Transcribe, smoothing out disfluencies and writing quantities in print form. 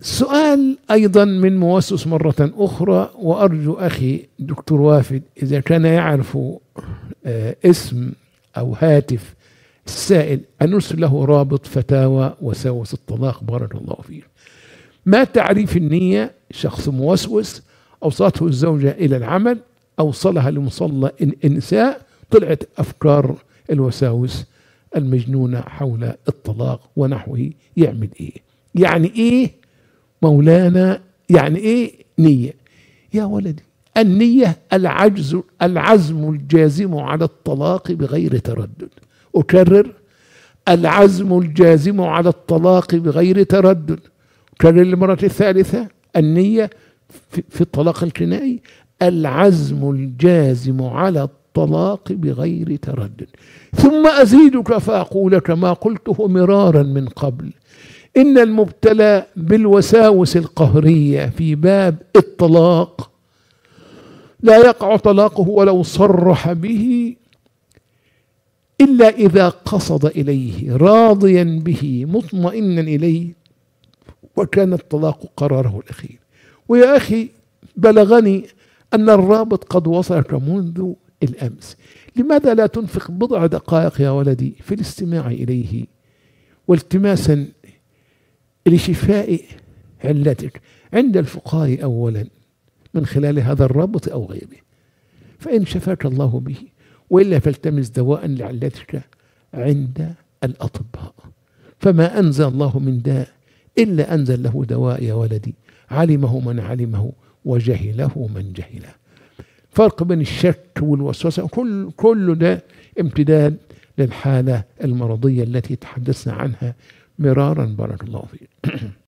سؤال أيضا من موسوس مرة أخرى، وأرجو أخي دكتور وافد إذا كان يعرف اسم أو هاتف السائل أن نرسل له رابط فتاوى وساوس الطلاق بارك الله فيه. ما تعريف النية؟ شخص موسوس أوصته الزوجة إلى العمل، أوصلها لمصلى النساء، طلعت أفكار الوساوس المجنونة حول الطلاق ونحوه. يعمل إيه؟ يعني إيه مولانا؟ يعني إيه نية؟ يا ولدي، النية العزم الجازم على الطلاق بغير تردد. أكرر: العزم الجازم على الطلاق بغير تردد. أكرر للمرة الثالثة: النية في الطلاق الكنائي العزم الجازم على الطلاق بغير تردد. ثم أزيدك فأقول كما قلته مرارا من قبل: إن المبتلى بالوساوس القهرية في باب الطلاق لا يقع طلاقه ولو صرح به إلا إذا قصد إليه راضيا به مطمئنا إليه وكان الطلاق قراره الأخير. ويا أخي، بلغني أن الرابط قد وصلك منذ الأمس، لماذا لا تنفق بضع دقائق يا ولدي في الاستماع إليه والتماسا لشفاء علتك عند الفقهاء أولا من خلال هذا الرابط أو غيره، فإن شفاك الله به، وإلا فالتمس دواء لعلتك عند الأطباء. فما أنزل الله من داء إلا أنزل له دواء يا ولدي، علمه من علمه وجهله من جهله. فرق بين الشك والوسوسة كل ده امتداد للحالة المرضية التي تحدثنا عنها مرارا بارك الله فيك.